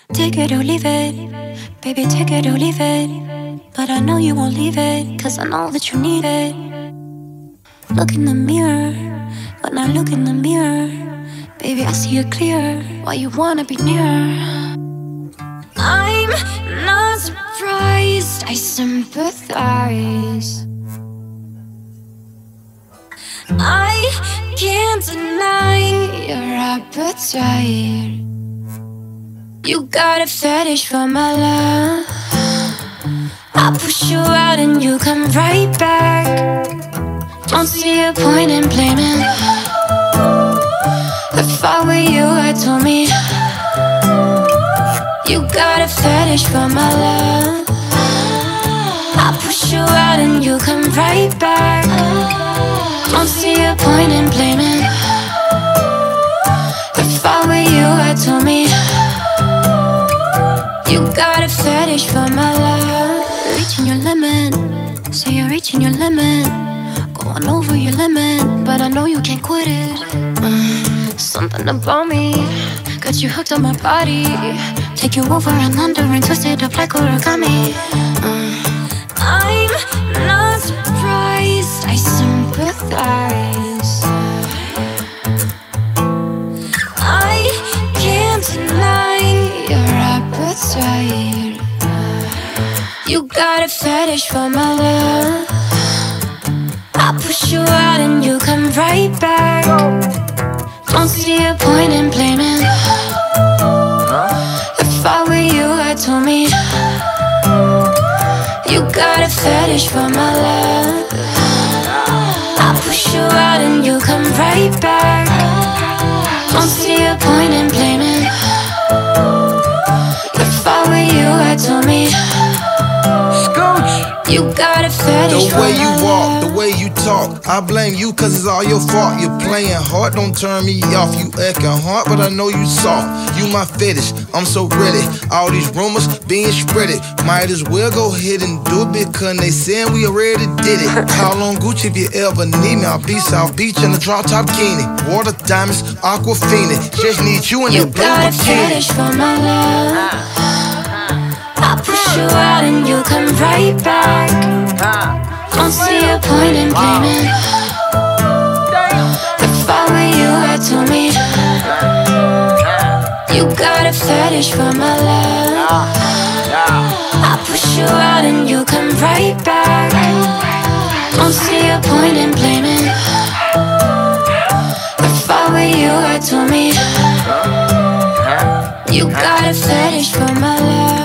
Take it or leave it, baby, take it or leave it. But I know you won't leave it, cause I know that you need it. Look in the mirror, when I look in the mirror, baby, I see it clear, why you wanna be near. I'm not surprised, I sympathize. I can't deny your appetite. You got a fetish for my love. I push you out and you come right back. Don't see a point in blaming. If I were you, I'd tell me. You got a fetish for my love. I push you out and you come right back. Don't see a point in blaming. If I were you, I'd tell me. You got a fetish for my love. Reaching your limit, say you're reaching your limit. Going over your limit, but I know you can't quit it. Something about me got you hooked on my body. Take you over and under and twist it up like origami. I'm not surprised, I sympathize. I can't deny your appetite. You got a fetish for my love. I push you out and you come right back. Don't see a point in blaming. If I were you, I'd tell me. You got a fetish for my love. I push you out and you come right back. Don't see a point in blaming. If I were you, I'd tell me. You got a fetish for my love. The way you walk, the way you talk, I blame you cause it's all your fault. You're playing hard, don't turn me off. You acting hard, but I know you soft. You my fetish, I'm so ready. All these rumors being spreaded. Might as well go ahead and do it because they saying we already did it. Call on Gucci if you ever need me. I'll be South Beach in the drop top bikini. Water diamonds, Aquafina. Just need you in the blue bikini. You got a fetish for my love. I push you out and you come right back. Don't see a point in blaming. If I were you, I'd tell me. You got a fetish for my love. I push you out and you come right back. Don't see a point in blaming. If I were you, I'd tell me. You got a fetish for my love.